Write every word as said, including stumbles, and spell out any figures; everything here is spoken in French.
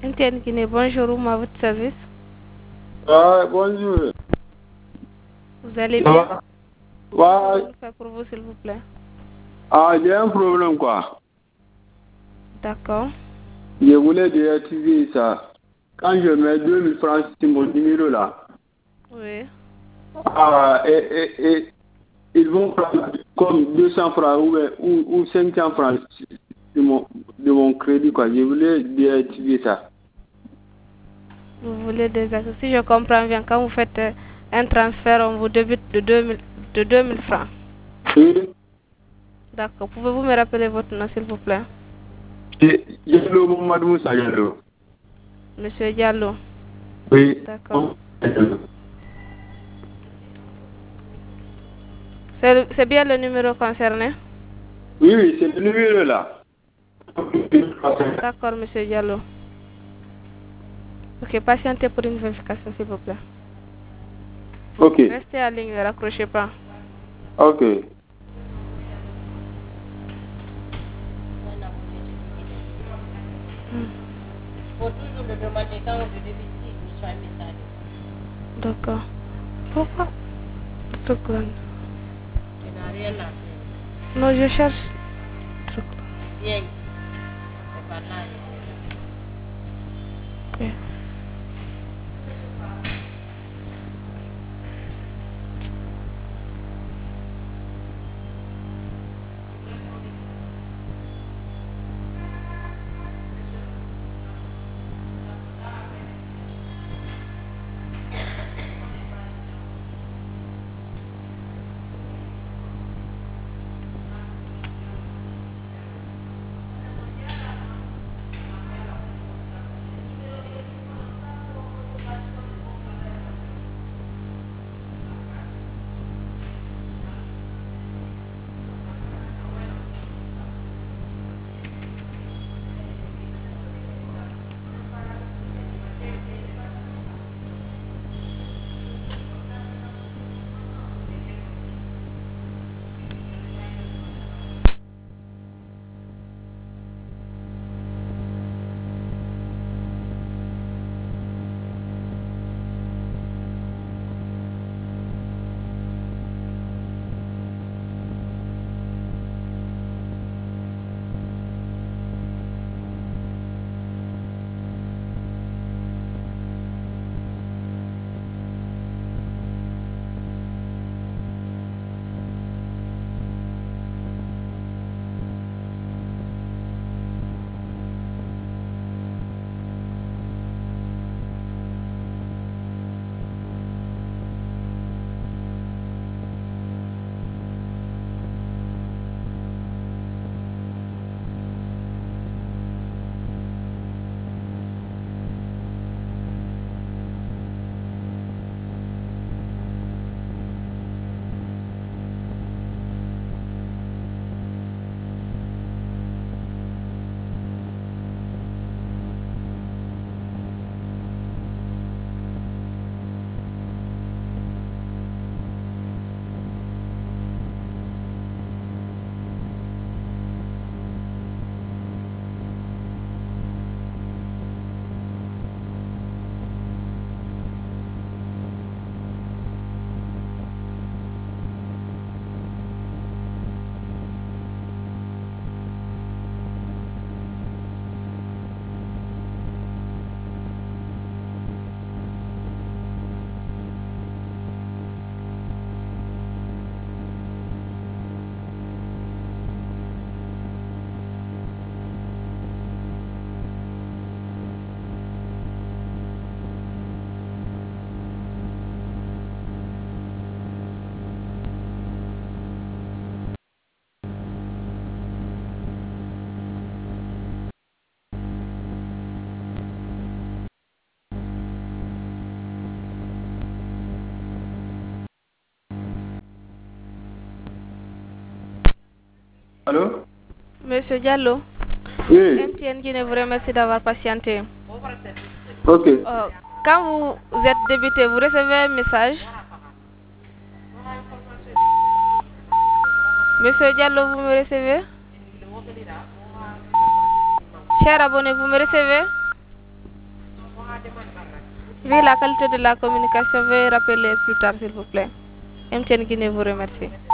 M T N Guinée, bonjour, à votre service. Ah, bonjour. Vous allez bien? Ouais. Je faire pour vous, s'il vous plaît. Ah, j'ai un problème, quoi. D'accord. Je voulais déactiver ça. Quand je mets deux mille francs sur mon numéro là, Oui. ah, et, et, et ils vont prendre comme deux cents francs ou, ou, ou cinq cents francs de mon, de mon crédit, quoi. Je voulais déactiver ça. Vous voulez désactiver? Si je comprends bien, quand vous faites euh, un transfert, on vous débute de deux mille, de deux mille francs. Oui. D'accord. Pouvez-vous me rappeler votre nom, s'il vous plaît? Diallo Mohamed Moussa Diallo. Monsieur Diallo. Oui. D'accord. C'est bien le numéro concerné? Oui, oui, c'est le numéro là. D'accord, monsieur Diallo. Ok, patientez pour une vérification, s'il vous plaît. Ok. Restez en ligne, ne raccrochez pas. Ok. Faut toujours le demander quand on le débite, il reçoit un message. D'accord. Pourquoi? Seconde. Tu n'as rien à faire. Non, je cherche. Viens ici. C'est par là. Ok. Allô? Monsieur Diallo. Oui. M T N Guinée vous remercie d'avoir patienté. Ok. Euh, quand vous êtes débité, vous recevez un message. Monsieur Diallo, vous me recevez? Cher abonné, vous me recevez? Vu la qualité de la communication, veuillez rappeler plus tard, s'il vous plaît. M T N Guinée vous remercie.